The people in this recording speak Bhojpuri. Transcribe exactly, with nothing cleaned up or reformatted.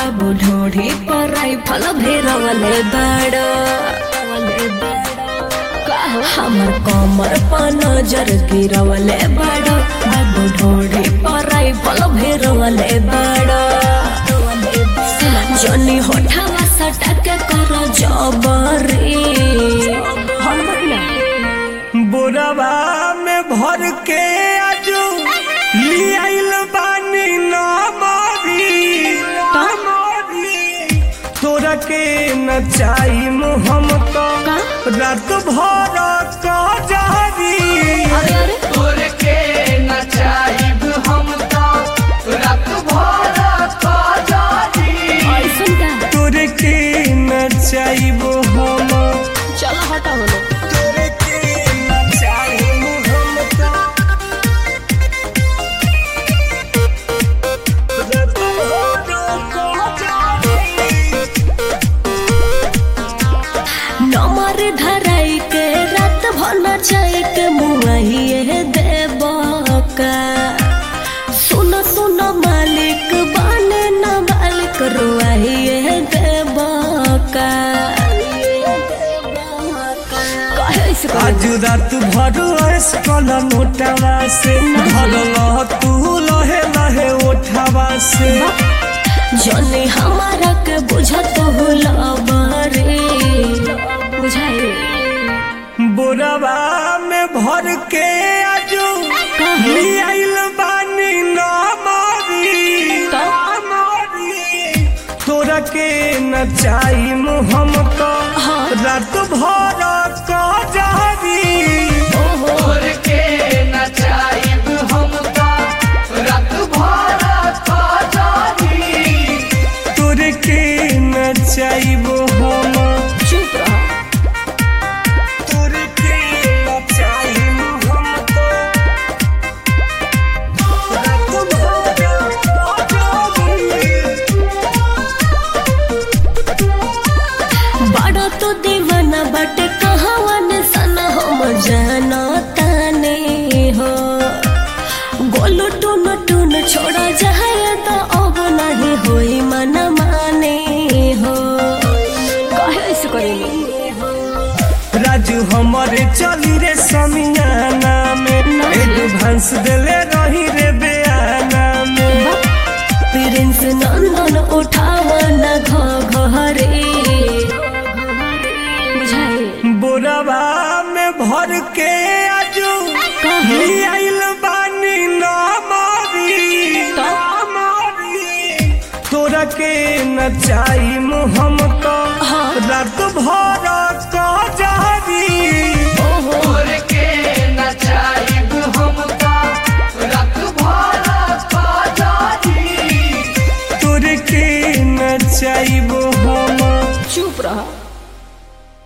बाबू ढोढ़ी पर राइफल भेरवले बड़ हमर कमर पर नजर गिरवले बड़ बाबू ढोढ़ी पर राइफल भेरवले बड़ जनी होठावा सटक कर जबरी बोरवा में भर के आजू लियाइल बानी नमरी तोरा के नचाई हम तो रात भर कजरी तोरे के नचाई हम तो रात भर कजरी तोरे के नचाई हम चलो हटा बोलो तोरे के नचाई हम तो रात भर कजरी नमर धराई के रात भर नचाई के मुआहिए देबका सुन सुन मालिक बने न मालिक रुआहिए देबका आज रात भर कल नोटवा से भरल तू लहे लहे ओठवा से जने हमारा के बुझत हुलबरे बुझाई बोरवा में भर के आजू लियाइल बानी नमरी तोरा के नचाई हम तो रात भर कजरी तोरे के नचाई हम तो रात भर कजरी तोरे के नचाई हम चुप रहो तोरे के नचाई हम तो रात भर बड़ा तो दीवाना बट कहावन सन हम जानताने हो गोलू टून टून छोड़ा जाए तो अब नहीं होई मन माने हो कहे ऐसे करेंगे राजू हमारे चली रे समियाना में एडवांस देले रही रे बयाना में प्रिंस नंदन उठावन घरे बुझाई बोरवा में भर के आजू लियाइल बानी नमरी तोरा के नचाई